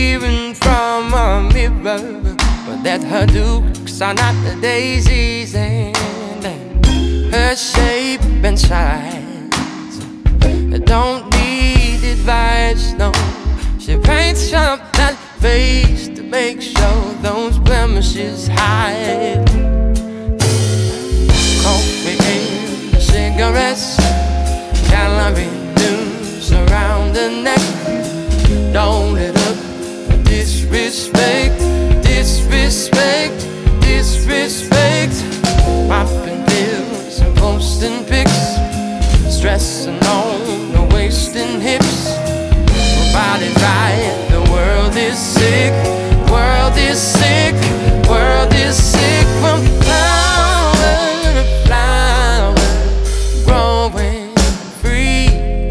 peering from a mirror, but that her looks are not the daisies, and her shape and size don't need advice, no. She paints up that face to make sure those blemishes hide. Coffee and cigarettes, calorie news around the neck. Don't let up disrespect, disrespect, disrespect. Popping pills and posting pics, stressing on the wasting hips. Body's right, the world is sick, world is sick, world is sick. From flower to flower, growing free.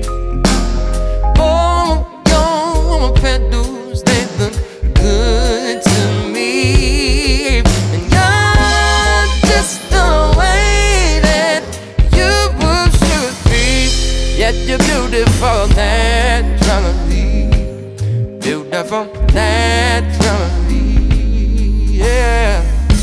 Oh, your petals, they look good to me. And you're just the way that you should be. Yet you're beautiful naturally, beautiful naturally, yeah.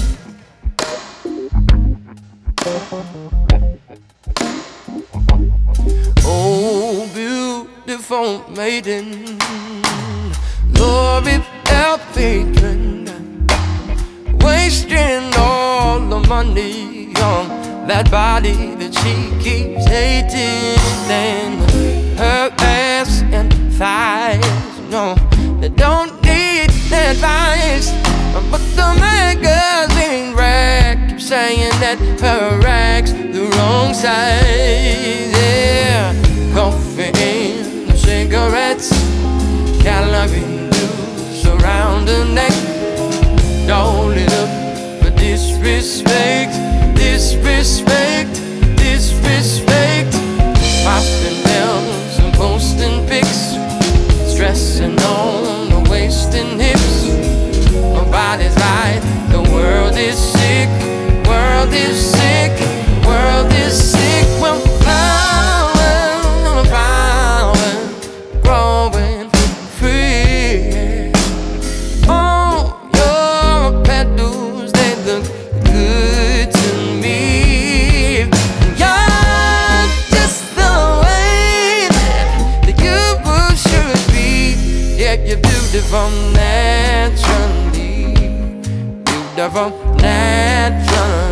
Oh, beautiful maiden, glory without patron, wasting all the money on that body that she keeps hating. And her ass and thighs, no, they don't need advice. But the magazine rack keeps saying that her rack's the wrong size, yeah. Coffee and cigarettes, calorie news around the neck. Don't it up for disrespect, disrespect, disrespect. Popping bells and posting pics, stressing on the wasting hips. My body's right, the world is sick, world is sick, world is sick. Well, flower, flower, growing free. Oh, your petals, they look good to me. You're just the way that you should be. Yeah, you're beautiful naturally, beautiful naturally.